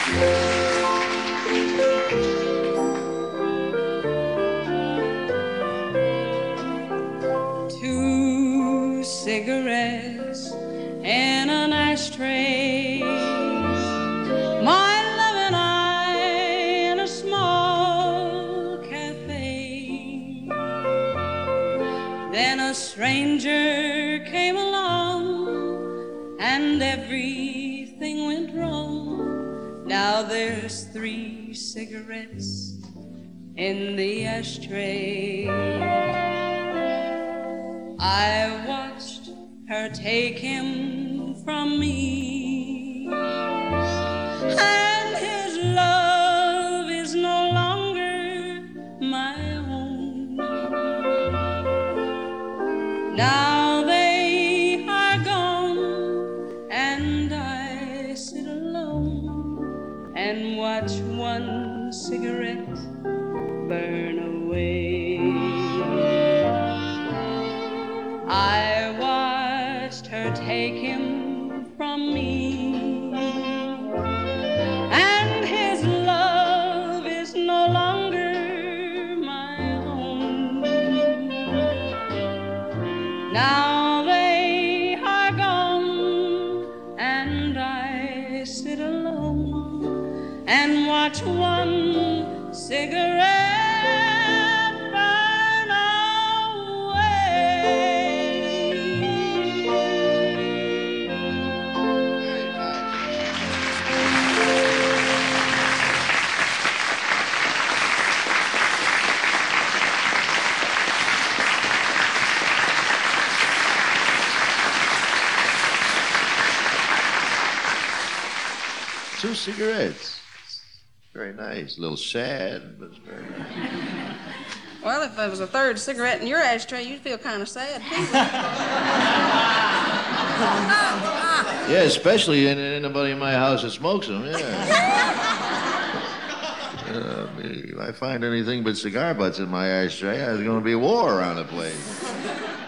Two cigarettes in an ashtray. My love and I in a small cafe. Then a stranger came along and everything went wrong. Now there's 3 cigarettes in the ashtray. I watched her take him from me, and his love is no longer my own. Now they are gone, and I sit alone and watch one cigarette burn away. I watched her take him from me, and his love is no longer my own. Now they are gone, and I sit alone and watch one cigarette burn away. Two cigarettes. Very nice. A little sad, but it's very nice. Well, if there was a third cigarette in your ashtray, you'd feel kind of sad, too. Yeah, especially anybody in my house that smokes them, yeah. If I find anything but cigar butts in my ashtray, there's going to be war around the place.